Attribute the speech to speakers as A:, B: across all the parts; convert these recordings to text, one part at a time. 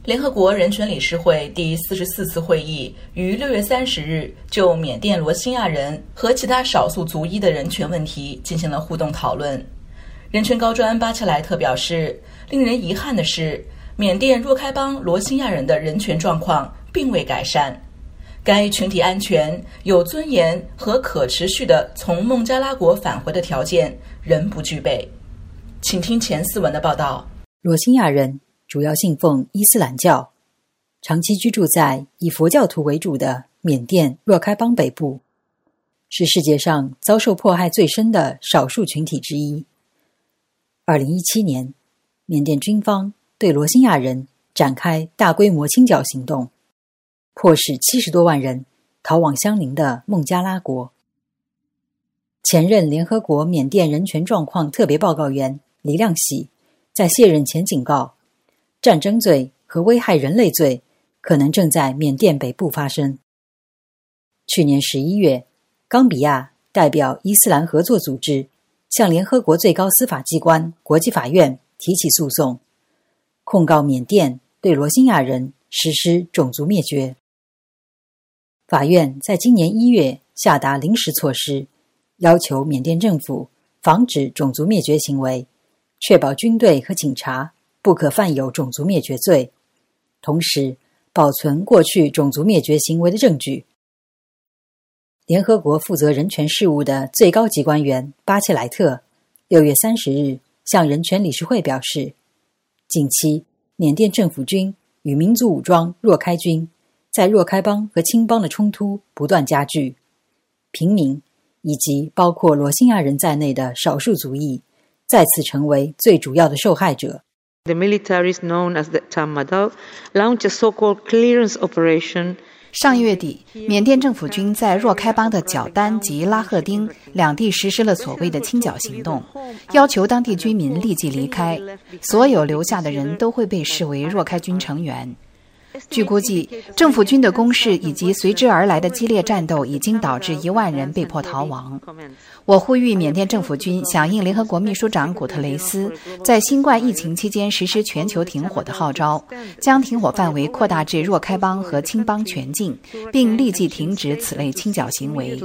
A: 联合国人权理事会第44次会议于6月30日就缅甸罗兴亚人和其他少数族裔的人权问题进行了互动讨论。人权高专巴切莱特表示，令人遗憾的是，缅甸若开邦罗兴亚人的人权状况并未改善，该群体安全、有尊严和可持续的从孟加拉国返回的条件仍不具备。请听前4文的报道。
B: 罗兴亚人主要信奉伊斯兰教，长期居住在以佛教徒为主的缅甸若开邦北部，是世界上遭受迫害最深的少数群体之一。2017年，缅甸军方对罗兴亚人展开大规模清剿行动，迫使70多万人逃往相邻的孟加拉国。前任联合国缅甸人权状况特别报告员黎亮喜在卸任前警告，战争罪和危害人类罪可能正在缅甸北部发生。去年11月，冈比亚代表伊斯兰合作组织向联合国最高司法机关国际法院提起诉讼，控告缅甸对罗兴亚人实施种族灭绝。法院在今年1月下达临时措施，要求缅甸政府防止种族灭绝行为，确保军队和警察不可犯有种族灭绝罪，同时保存过去种族灭绝行为的证据。联合国负责人权事务的最高级官员巴切莱特6月30日向人权理事会表示，近期缅甸政府军与民族武装若开军在若开邦和青邦的冲突不断加剧，平民以及包括罗兴亚人在内的少数族裔再次成为最主要的受害者。
C: The military known as the Tatmadaw launched a so-called clearance operation.
D: 上月底，缅甸政府军在若开邦的皎丹及拉赫丁两地实施了所谓的清剿行动，要求当地居民立即离开，所有留下的人都会被视为若开军成员。据估计，政府军的攻势以及随之而来的激烈战斗已经导致1万人被迫逃亡。我呼吁缅甸政府军响应联合国秘书长古特雷斯在新冠疫情期间实施全球停火的号召，将停火范围扩大至若开邦和青邦全境，并立即停止此类清剿行为。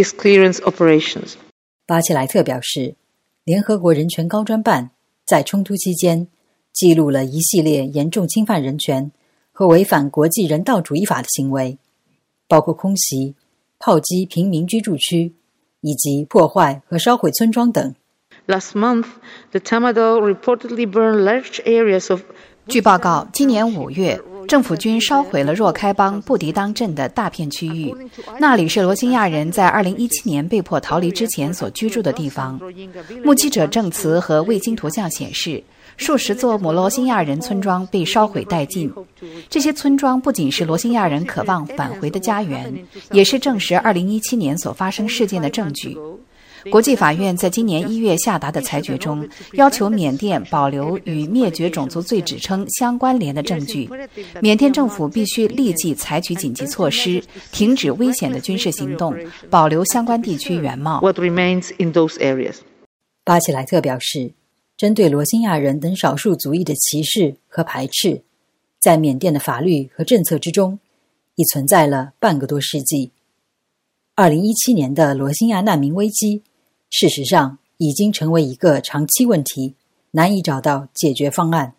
B: 巴切莱特表示，联合国人权高专办在冲突期间记录了一系列严重侵犯人权和违反国际人道主义法的行为，包括空袭、炮击平民居住区以及破坏和烧毁村庄等。
C: Last month, the Tatmadaw reportedly burned large areas of.
D: 据报告，今年5月，政府军烧毁了若开邦布迪当镇的大片区域，那里是罗兴亚人在2017年被迫逃离之前所居住的地方。目击者证词和卫星图像显示，数十座母罗兴亚人村庄被烧毁殆尽。这些村庄不仅是罗兴亚人渴望返回的家园，也是证实2017年所发生事件的证据。国际法院在今年1月下达的裁决中，要求缅甸保留与灭绝种族罪指称相关联的证据。缅甸政府必须立即采取紧急措施，停止危险的军事行动，保留相关地区原貌。
B: 巴切莱特表示，针对罗兴亚人等少数族裔的歧视和排斥，在缅甸的法律和政策之中已存在了半个多世纪。2017年的罗兴亚难民危机事实上已经成为一个长期问题，难以找到解决方案。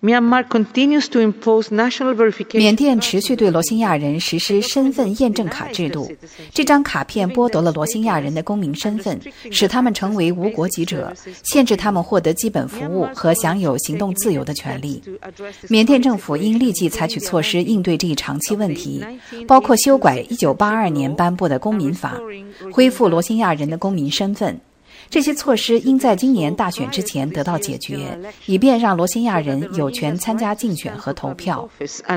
D: 缅甸持续对罗兴亚人实施身份验证卡制度，这张卡片剥夺了罗兴亚人的公民身份，使他们成为无国籍者，限制他们获得基本服务和享有行动自由的权利。缅甸政府应立即采取措施应对这一长期问题，包括修改1982年颁布的公民法，恢复罗兴亚人的公民身份。这些措施应在今年大选之前得到解决，以便让罗兴亚人有权参加竞选和投票。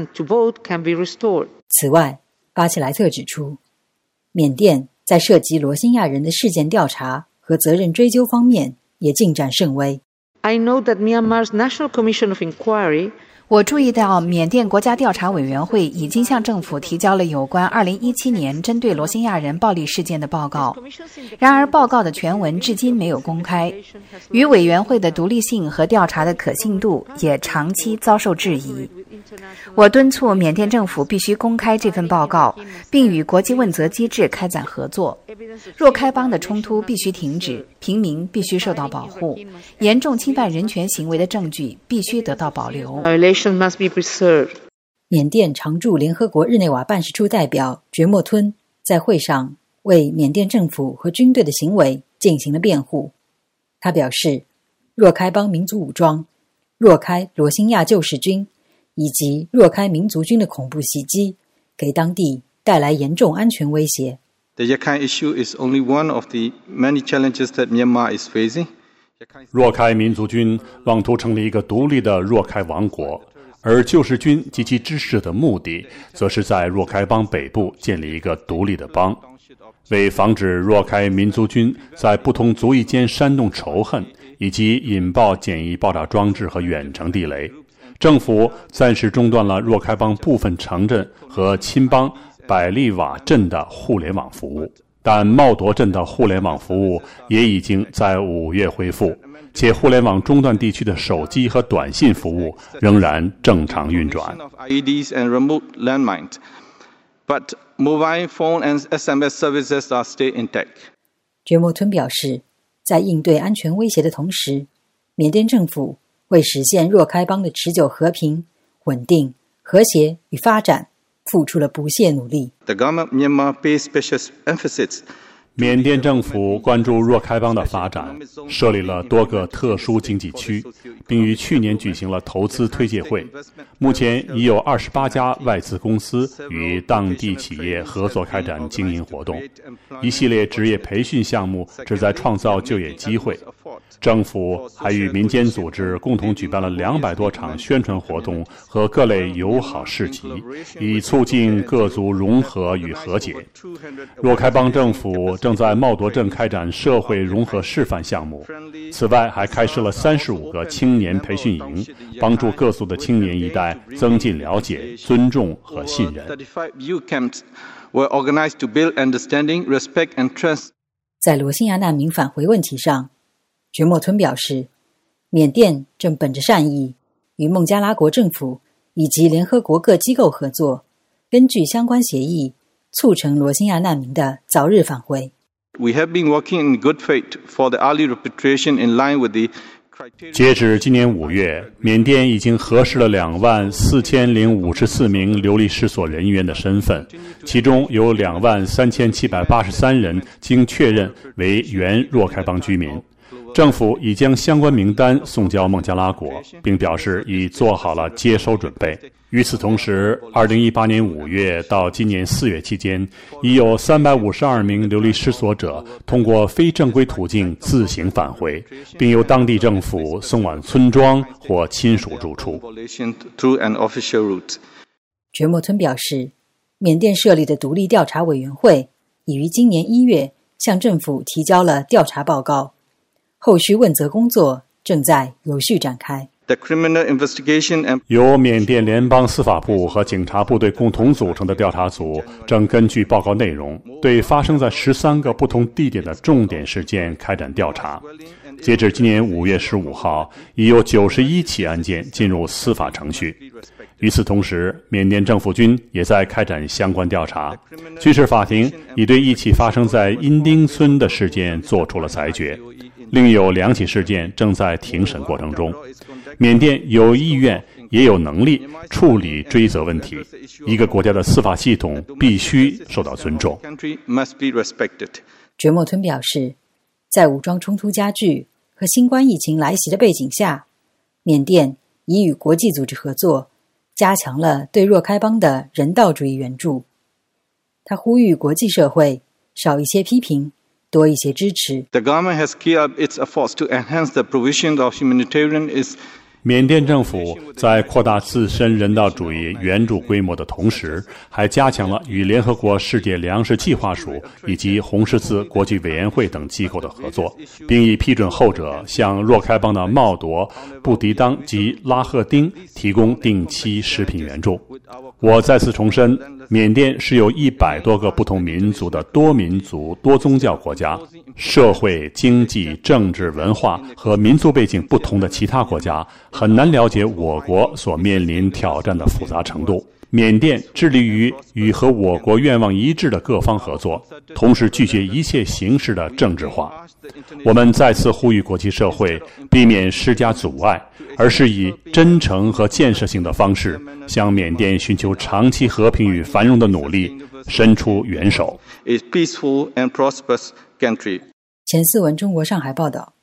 B: 此外，巴切莱特指出，缅甸在涉及罗兴亚人的事件调查和责任追究方面也进展甚微。
C: I know that Myanmar's National Commission of Inquiry
D: 我注意到，缅甸国家调查委员会已经向政府提交了有关2017年针对罗兴亚人暴力事件的报告。然而，报告的全文至今没有公开，与委员会的独立性和调查的可信度也长期遭受质疑。 我敦促缅甸政府必须公开这份报告，并与国际问责机制开展合作。若开邦的冲突必须停止，平民必须受到保护，严重侵犯人权行为的证据必须得到保留。
B: 缅甸常驻联合国日内瓦办事处代表觉莫吞在会上为缅甸政府和军队的行为进行了辩护。他表示，若开邦民族武装、若开罗兴亚救世军以及若开民族军的恐怖袭击给当地带来严重安全威胁。
E: The Rakhine issue is only one of the many challenges that Myanmar is facing.
F: 若开民族军妄图成立一个独立的若开王国，而救世军及其支持者的目的则是在若开邦北部建立一个独立的邦。为防止若开民族军在不同族裔间煽动仇恨以及引爆简易爆炸装置和远程地雷，政府暂时中断了若开邦部分城镇和亲邦百利瓦镇的互联网服务，但茂夺镇的互联网服务也已经在5月恢复，且互联网中断地区的手机和短信服务仍然正常运转。
E: But mobile phone and SMS services are still intact.
B: 觉莫吞表示，在应对安全威胁的同时，缅甸政府为实现若开邦的持久和平、稳定、和谐与发展付出了不懈努力。
E: The government of Myanmar pays special emphasis.
F: 缅甸政府关注若开邦的发展，设立了多个特殊经济区，并于去年举行了投资推介会。目前已有28家外资公司与当地企业合作开展经营活动，一系列职业培训项目旨在创造就业机会。政府还与民间组织共同举办了200多场宣传活动和各类友好市集，以促进各族融合与和解。若开邦政府正在茂夺镇开展社会融合示范项目，此外还开设了35个青年培训营，帮助各族的青年一代增进了解、尊重和信任。
B: 在罗兴亚难民返回问题上，觉莫吞表示，缅甸正本着善意，与孟加拉国政府以及联合国各机构合作，根据相关协议，促成罗兴亚难民的早日返回。
E: We have been working in good faith for the early repatriation in line with the
F: 截止今年5月，缅甸已经核实了24054名流离失所人员的身份，其中有23783人经确认为原若开邦居民。政府已将相关名单送交孟加拉国，并表示已做好了接收准备。与此同时，2018年5月到今年4月期间，已有352名流离失所者通过非正规途径自行返回，并由当地政府送往村庄或亲属住处。
B: 觉莫吞表示，缅甸设立的独立调查委员会已于今年1月向政府提交了调查报告，后续问责工作正在有序展开。
F: 由缅甸联邦司法部和警察部队共同组成的调查组正根据报告内容，对发生在13个不同地点的重点事件开展调查。截至今年5月15号，已有91起案件进入司法程序。与此同时，缅甸政府军也在开展相关调查。军事法庭已对一起发生在因丁村的事件作出了裁决，另有2起事件正在庭审过程中。缅甸有意愿也有能力处理追责问题，一个国家的司法系统必须受到尊重。
B: 觉莫吞表示，在武装冲突加剧和新冠疫情来袭的背景下，缅甸已与国际组织合作，加强了对若开邦的人道主义援助。他呼吁国际社会少一些批评，多一些支持。
E: The government has geared up its efforts to enhance the provision of humanitarian aid.
F: 缅甸政府在扩大自身人道主义援助规模的同时，还加强了与联合国世界粮食计划署以及红十字国际委员会等机构的合作，并已批准后者向若开邦的茂夺、布迪当及拉赫丁提供定期食品援助。我再次重申， 缅甸是由100多个不同民族的多民族多宗教国家，社会、经济、政治、文化和民族背景不同的其他国家很难了解我国所面临挑战的复杂程度。缅甸致力于与和我国愿望一致的各方合作，同时拒绝一切形式的政治化。我们再次呼吁国际社会避免施加阻碍，而是以真诚和建设性的方式向缅甸寻求长期和平与繁荣的努力伸出援手。
B: 钱思文，中国上海报道。